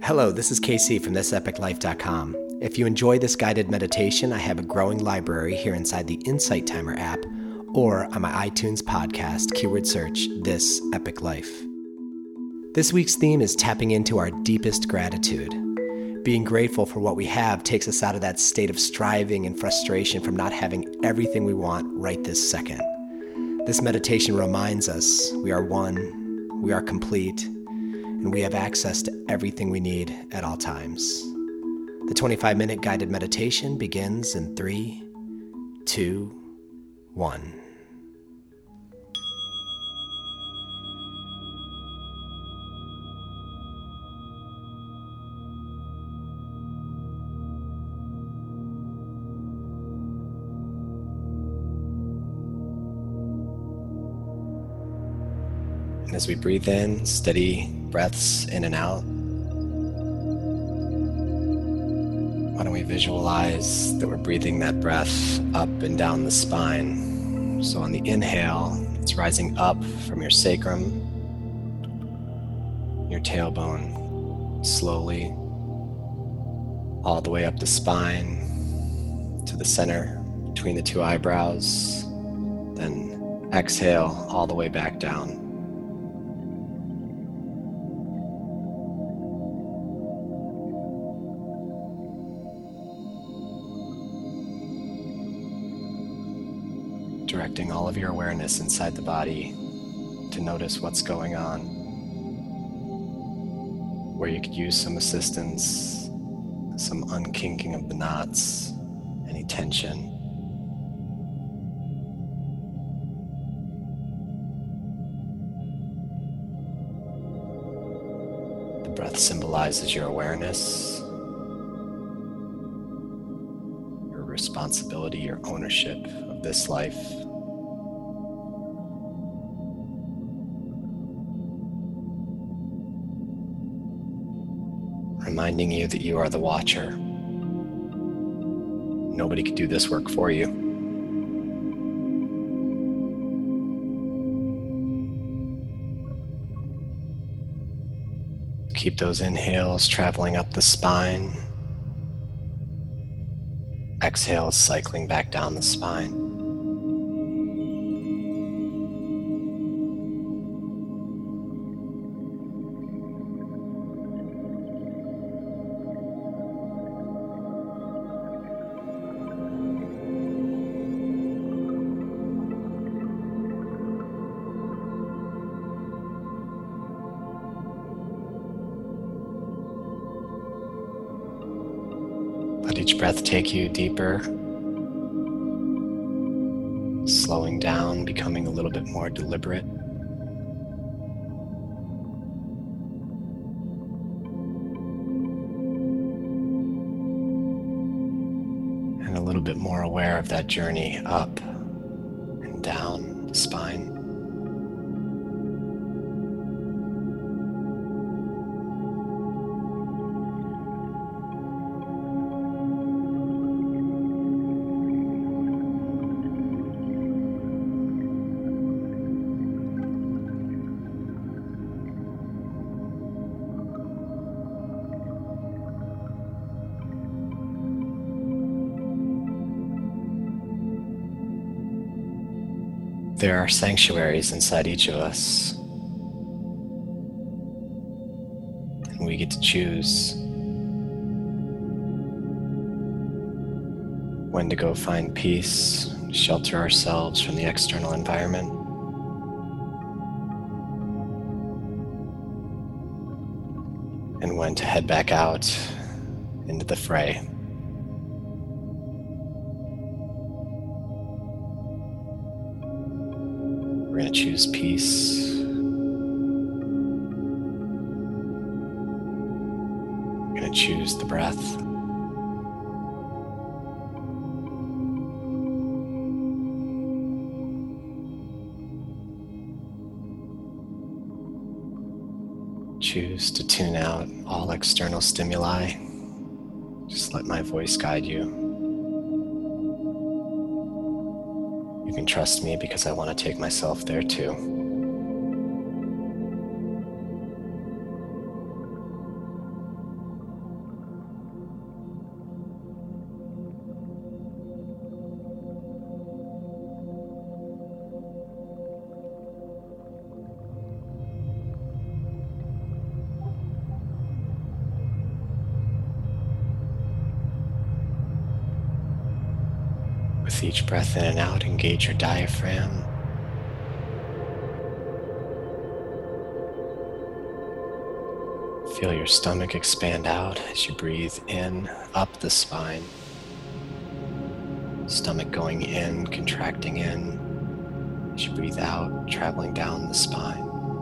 Hello, this is KC from thisepiclife.com. If you enjoy this guided meditation, I have a growing library here inside the Insight Timer app or on my iTunes podcast, keyword search, This Epic Life. This week's theme is tapping into our deepest gratitude. Being grateful for what we have takes us out of that state of striving and frustration from not having everything we want right this second. This meditation reminds us we are one, we are complete, and we have access to everything we need at all times. The 25-minute guided meditation begins in 3, 2, 1. And as we breathe in, steady breaths in and out. Why don't we visualize that we're breathing that breath up and down the spine. So on the inhale, it's rising up from your sacrum, your tailbone, slowly, all the way up the spine to the center between the two eyebrows. Then exhale all the way back down. Directing all of your awareness inside the body to notice what's going on, where you could use some assistance, some unkinking of the knots, any tension. The breath symbolizes your awareness, your responsibility, your ownership of this life. Reminding you that you are the watcher. Nobody could do this work for you. Keep those inhales traveling up the spine. Exhales cycling back down the spine. Let each breath take you deeper, slowing down, becoming a little bit more deliberate. And a little bit more aware of that journey up and down the spine. There are sanctuaries inside each of us, and we get to choose when to go find peace, shelter ourselves from the external environment, and when to head back out into the fray. We're going to choose peace. We're going to choose the breath. Choose to tune out all external stimuli. Just let my voice guide you. You can trust me because I want to take myself there too. With each breath in and out, engage your diaphragm. Feel your stomach expand out as you breathe in, up the spine. Stomach going in, contracting in. As you breathe out, traveling down the spine.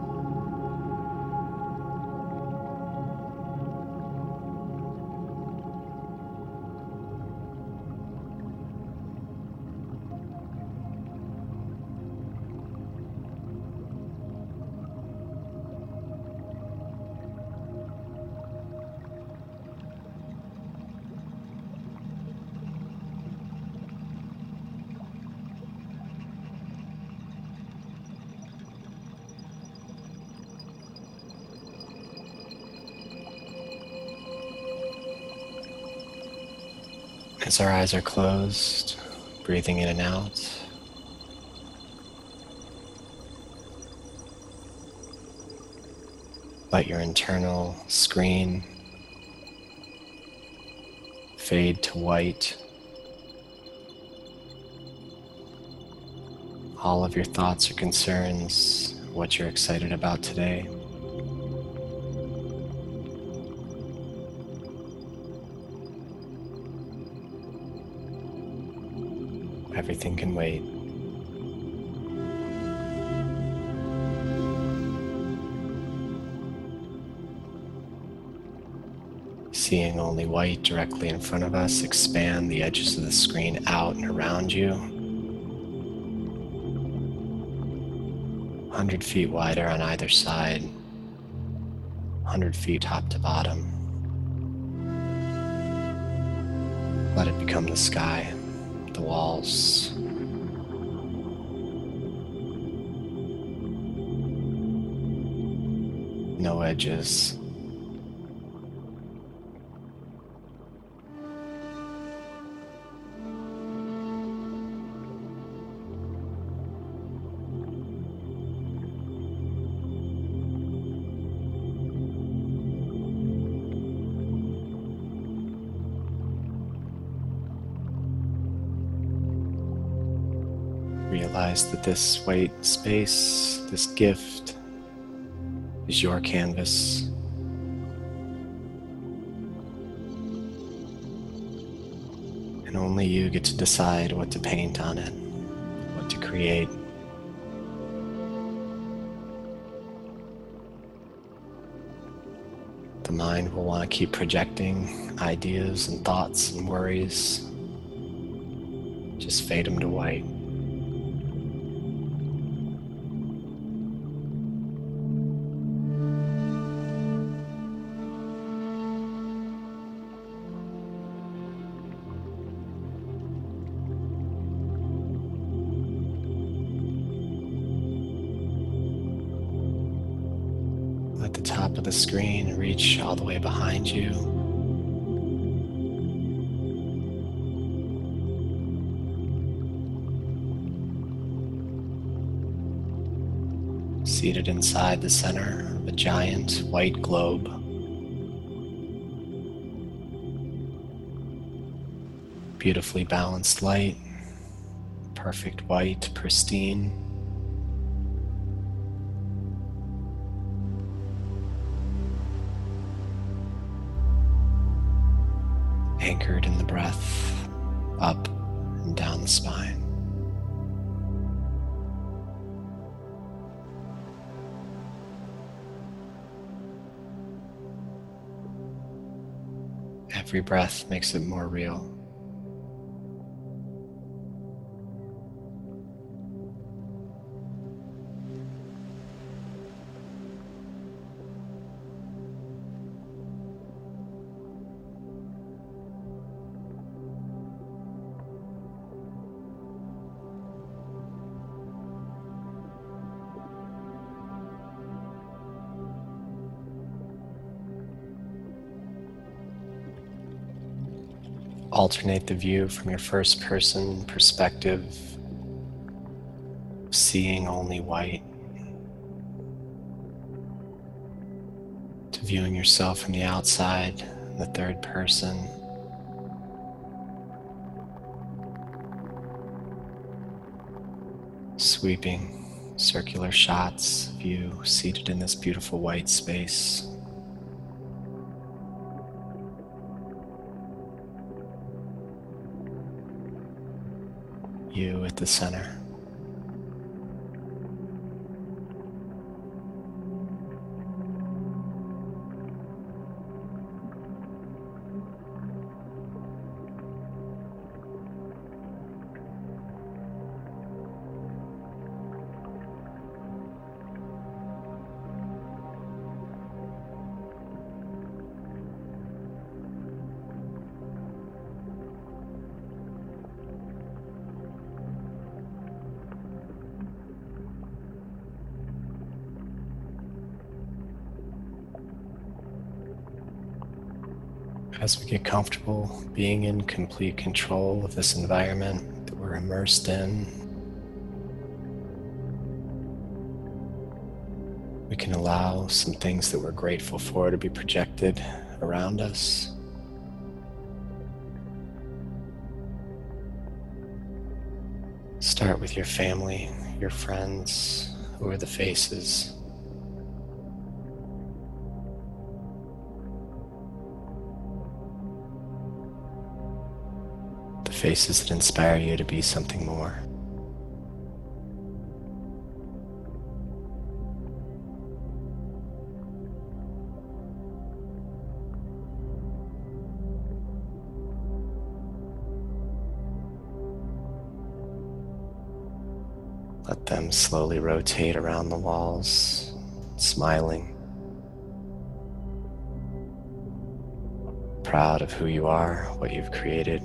As our eyes are closed, breathing in and out, let your internal screen fade to white. All of your thoughts or concerns, what you're excited about today. Everything can wait. Seeing only white directly in front of us, expand the edges of the screen out and around you. 100 feet wider on either side, 100 feet top to bottom. Let it become the sky, the walls. No edges. Realize that this white space, this gift, is your canvas. And only you get to decide what to paint on it, what to create. The mind will want to keep projecting ideas and thoughts and worries. Just fade them to white. Let the top of the screen reach all the way behind you. Seated inside the center of a giant white globe. Beautifully balanced light, perfect white, pristine. Anchored in the breath, up and down the spine. Every breath makes it more real. Alternate the view from your first person perspective, seeing only white, to viewing yourself from the outside, the third person. sweeping circular shots of you seated in this beautiful white space. You at the center. As we get comfortable being in complete control of this environment that we're immersed in, we can allow some things that we're grateful for to be projected around us. Start with your family, your friends, who are the faces. Faces that inspire you to be something more. Let them slowly rotate around the walls, smiling, proud of who you are, what you've created.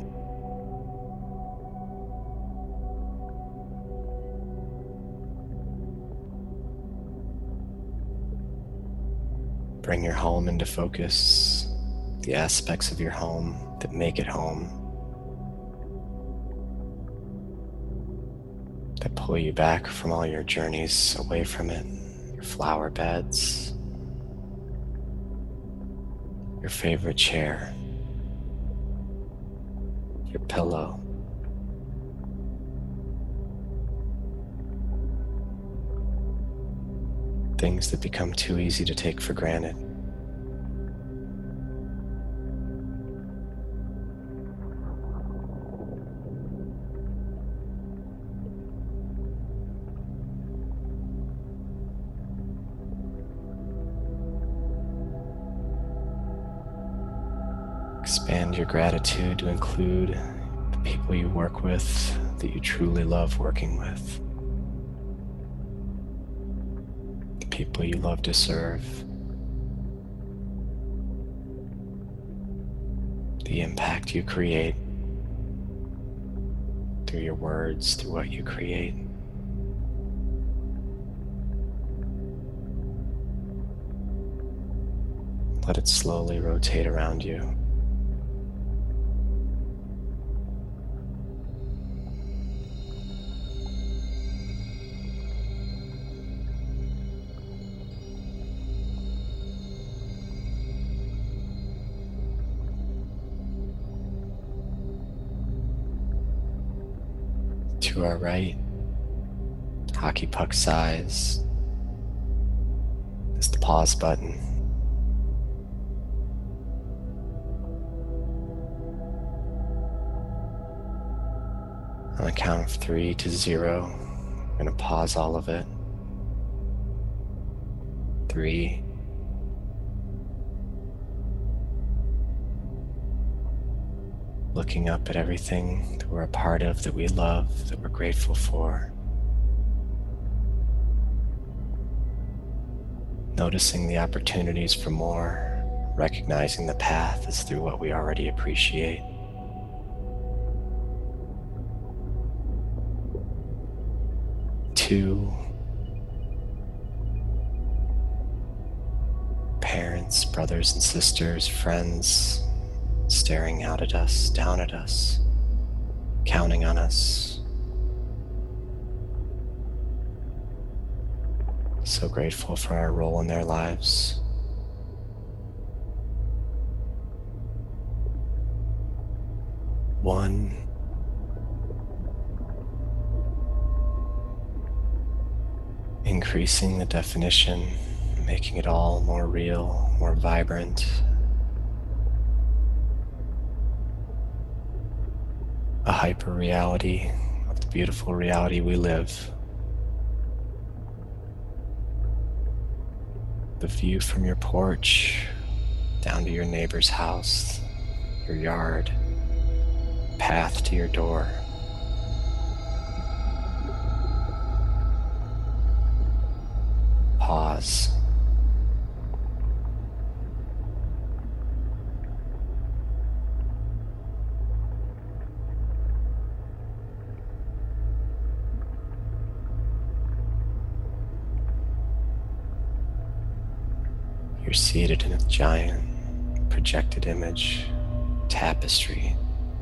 Bring your home into focus, the aspects of your home that make it home, that pull you back from all your journeys away from it, your flower beds, your favorite chair, your pillow, things that become too easy to take for granted. Expand your gratitude to include the people you work with that you truly love working with. People you love to serve, the impact you create through your words, through what you create. Let it slowly rotate around you. To our right, hockey puck size, is the pause button. On the count of 3 to 0, I'm going to pause all of it. 3, 2, looking up at everything that we're a part of, that we love, that we're grateful for. Noticing the opportunities for more, recognizing the path is through what we already appreciate. 2, parents, brothers and sisters, friends, staring out at us, down at us, counting on us. So grateful for our role in their lives. 1, increasing the definition, making it all more real, more vibrant. A hyper reality of the beautiful reality we live. The view from your porch down to your neighbor's house, your yard, path to your door. Pause. You're seated in a giant projected image, tapestry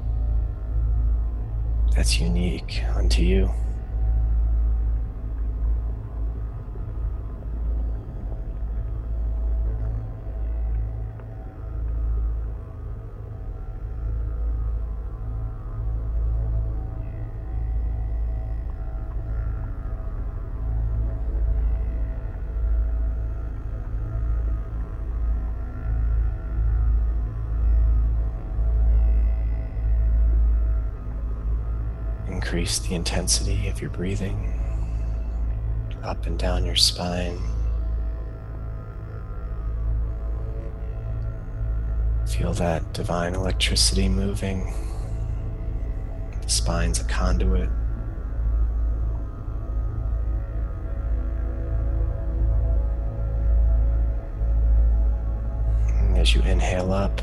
that's unique unto you. Increase the intensity of your breathing up and down your spine. Feel that divine electricity moving. The spine's a conduit. And as you inhale up,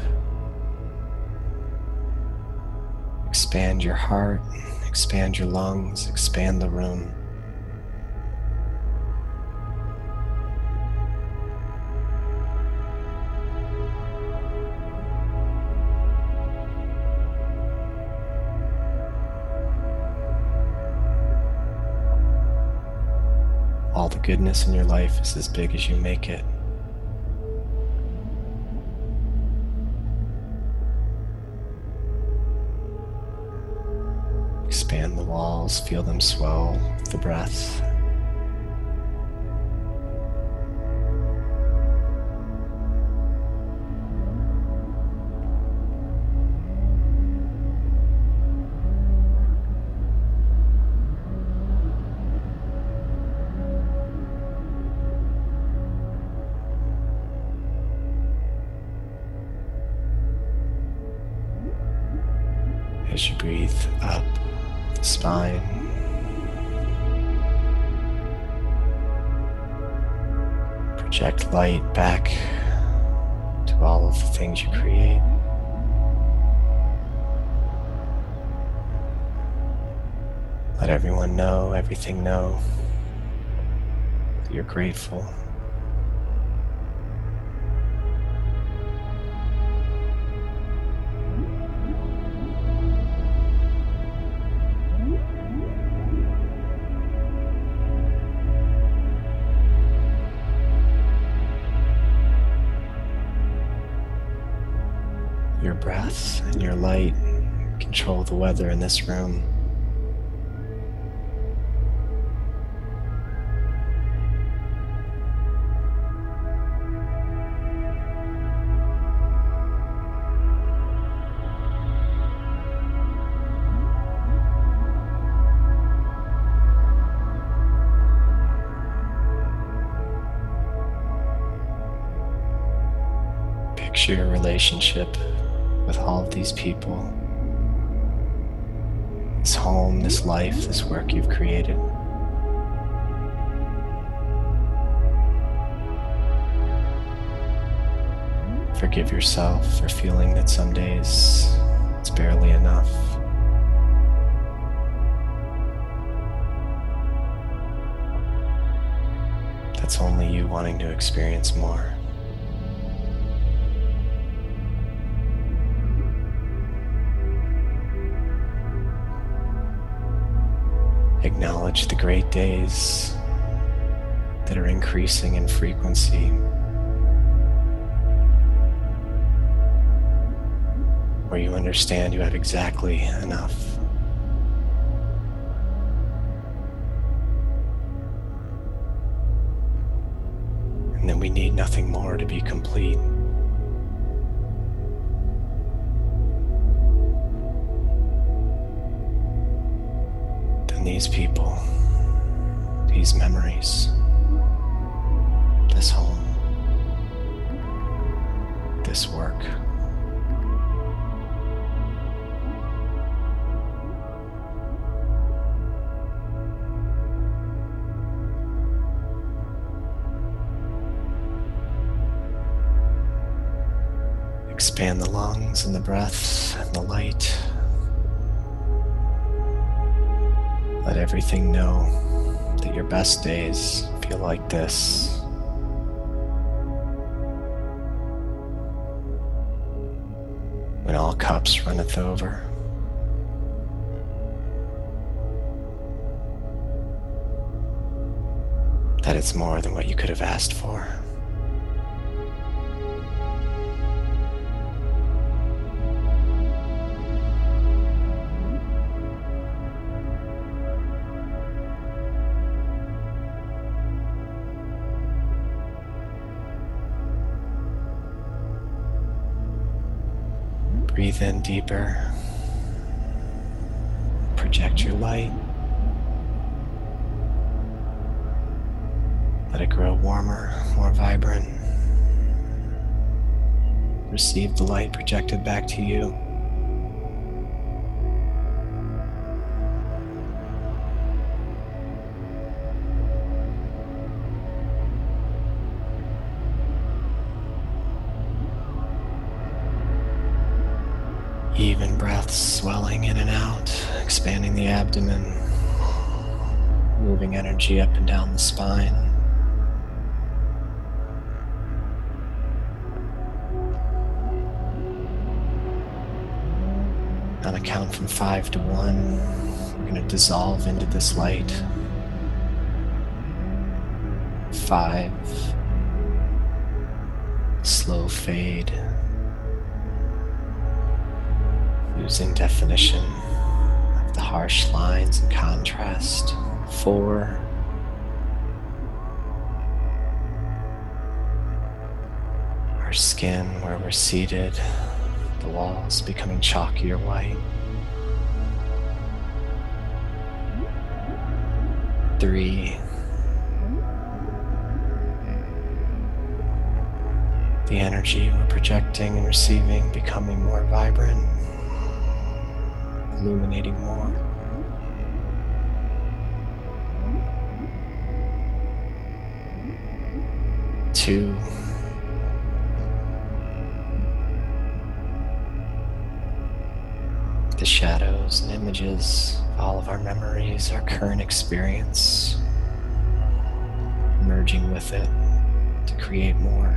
expand your heart. Expand your lungs, expand the room. All the goodness in your life is as big as you make it. Expand the walls, feel them swell with the breath. As you breathe up the spine, project light back to all of the things you create. Let everyone know, everything know that you're grateful. Your breath and your light control the weather in this room. Picture your relationship with all of these people, this home, this life, this work you've created. Forgive yourself for feeling that some days it's barely enough. That's only you wanting to experience more. Acknowledge the great days that are increasing in frequency, where you understand you have exactly enough. then we need nothing more to be complete. Then these people, these memories, this home, this work. Expand the lungs and the breath and the light. Let everything know that your best days feel like this. When all cups runneth over. That it's more than what you could have asked for. Breathe in deeper. Project your light. Let it grow warmer, more vibrant. Receive the light projected back to you. Even breaths swelling in and out, expanding the abdomen, moving energy up and down the spine. On a count from 5 to 1, we're going to dissolve into this light. 5, slow fade. Losing definition of the harsh lines and contrast. 4. Our skin where we're seated, the walls becoming chalkier white. 3. The energy we're projecting and receiving becoming more vibrant. Illuminating more. 2. The shadows and images of all of our memories, our current experience, merging with it to create more.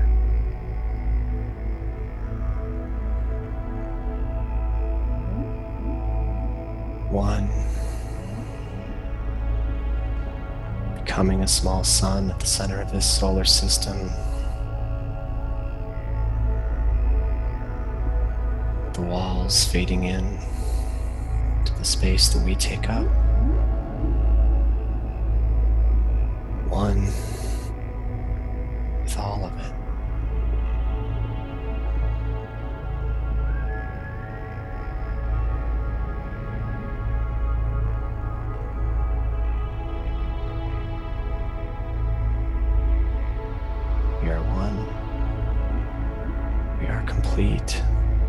1. Becoming a small sun at the center of this solar system. The walls fading in to the space that we take up. 1 with all of it. We are one. We are complete.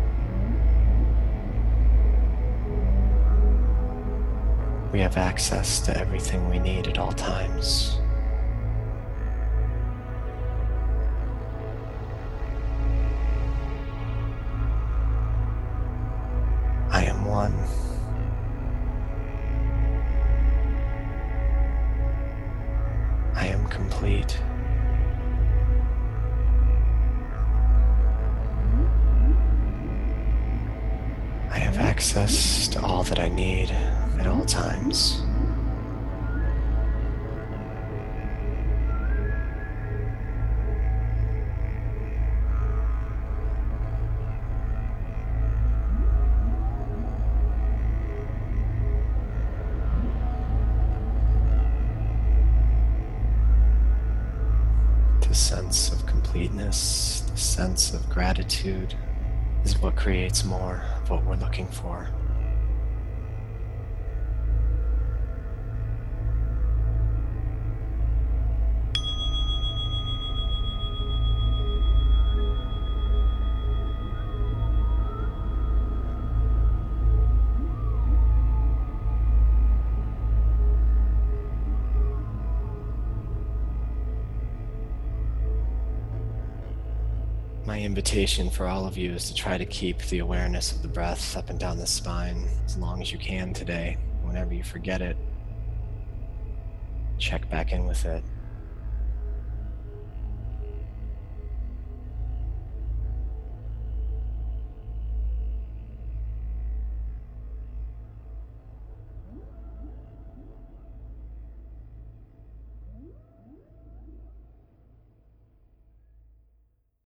We have access to everything we need at all times. I am one. I am complete. I have access to all that I need at all times. The sense of completeness, the sense of gratitude is what creates more of what we're looking for. My invitation for all of you is to try to keep the awareness of the breath up and down the spine as long as you can today. Whenever you forget it, check back in with it.